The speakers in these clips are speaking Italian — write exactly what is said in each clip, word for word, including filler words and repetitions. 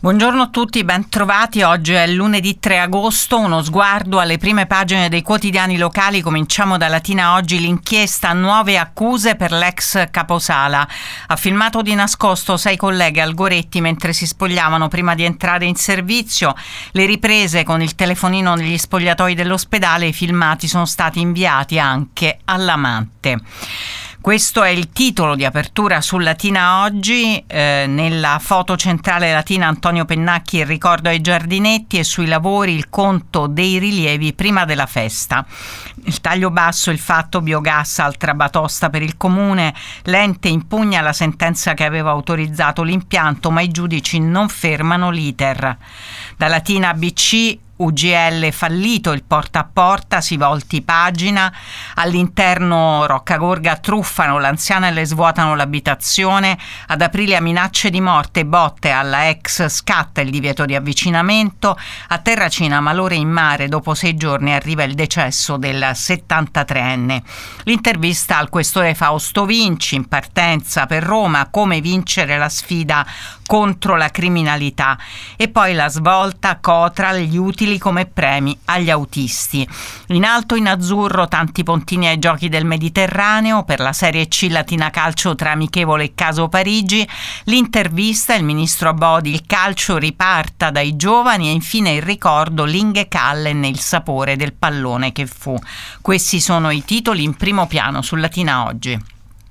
Buongiorno a tutti, ben trovati. Oggi è lunedì tre agosto, uno sguardo alle prime pagine dei quotidiani locali. Cominciamo da Latina Oggi, l'inchiesta, nuove accuse per l'ex caposala. Ha filmato di nascosto sei colleghe al Goretti mentre si spogliavano prima di entrare in servizio. Le riprese con il telefonino negli spogliatoi dell'ospedale, i filmati sono stati inviati anche all'amante. Questo è il titolo di apertura su Latina Oggi. Eh, nella foto centrale Latina Antonio Pennacchi, il ricordo ai giardinetti, e sui lavori il conto dei rilievi prima della festa. Il taglio basso, il fatto biogas, altra batosta per il comune. L'ente impugna la sentenza che aveva autorizzato l'impianto, ma i giudici non fermano l'iter. Da Latina A B C, U G L fallito, il porta a porta, si volti pagina. All'interno Roccagorga truffano l'anziana e le svuotano l'abitazione. Ad aprile a minacce di morte, botte alla ex, scatta il divieto di avvicinamento. A Terracina malore in mare, dopo sei giorni arriva il decesso del settantatreenne. L'intervista al questore Fausto Vinci, in partenza per Roma, come vincere la sfida contro la criminalità. E poi la svolta, Cotral, gli utili come premi agli autisti. In alto in azzurro tanti pontini ai giochi del Mediterraneo. Per la Serie C Latina Calcio tra Amichevole e Caso Parigi. L'intervista, il ministro Abodi, il calcio riparta dai giovani, e infine il ricordo, Linghe Callen e il sapore del pallone che fu. Questi sono i titoli in primo piano su Latina Oggi.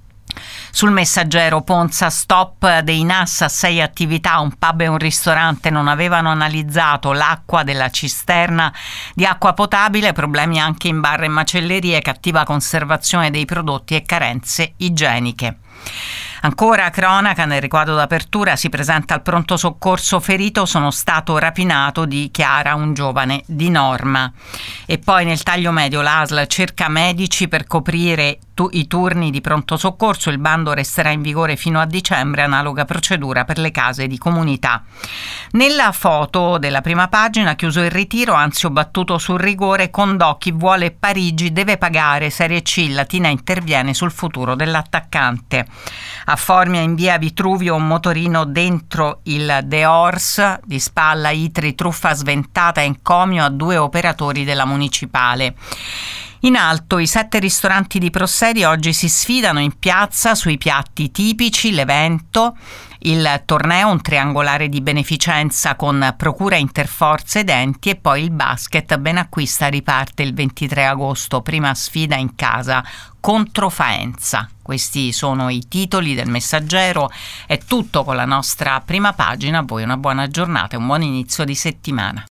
Sul Messaggero, Ponza, stop dei N A S a sei attività, un pub e un ristorante non avevano analizzato l'acqua della cisterna di acqua potabile, problemi anche in bar e macellerie, cattiva conservazione dei prodotti e carenze igieniche. Ancora cronaca, nel riquadro d'apertura si presenta al pronto soccorso ferito, sono stato rapinato, dichiara un giovane di Norma. E poi nel taglio medio l'A S L cerca medici per coprire tu- i turni di pronto soccorso, il bando resterà in vigore fino a dicembre, analoga procedura per le case di comunità. Nella foto della prima pagina, chiuso il ritiro, anzi ho battuto sul rigore, Condò, chi vuole Parigi deve pagare, Serie C, Latina interviene sul futuro dell'attaccante. A Formia in via Vitruvio un motorino dentro il The Horse, di spalla Itri, truffa sventata, encomio a due operatori della municipale. In alto i sette ristoranti di Prossedi oggi si sfidano in piazza sui piatti tipici, l'evento, il torneo, un triangolare di beneficenza con Procura Interforze ed enti, e poi il basket. Benacquista riparte il ventitré agosto, prima sfida in casa contro Faenza. Questi sono i titoli del Messaggero. È tutto con la nostra prima pagina. A voi una buona giornata e un buon inizio di settimana.